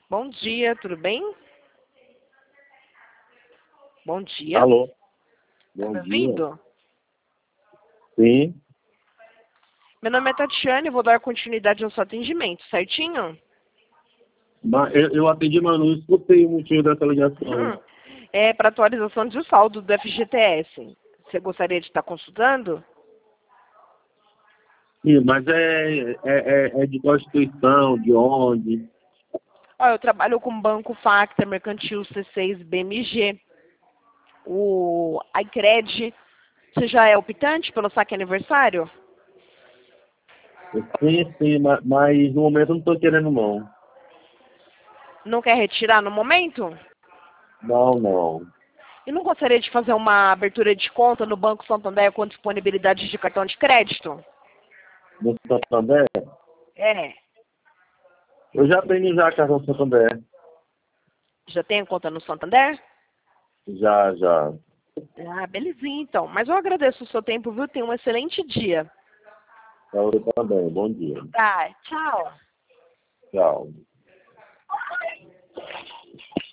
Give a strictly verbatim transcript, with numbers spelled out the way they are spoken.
Bom dia, tudo bem? Bom dia. Alô, Tá bom me dia. ouvindo? Sim, Meu nome é Tatiane, eu vou dar continuidade ao seu atendimento, certinho? mas eu, eu atendi, mas não escutei o motivo dessa ligação. Hum. É para atualização de saldo do F G T S. Você gostaria de estar consultando? Sim, mas é, é, é, é de qual instituição, de onde? Ó, eu trabalho com o Banco Facta, Mercantil C seis, B M G, o iCred. Você já é optante pelo saque aniversário? Sim, sim, mas, mas no momento eu não estou querendo não. Não quer retirar no momento? Não, não. E não gostaria de fazer uma abertura de conta no Banco Santander com disponibilidade de cartão de crédito? No Santander? É. Eu já tenho já cartão Santander. Já tem conta no Santander? Já, já. Ah, belezinha então. Mas eu agradeço o seu tempo, viu? Tenha um excelente dia. Pra você também. Bom dia. Tá, tchau. Tchau.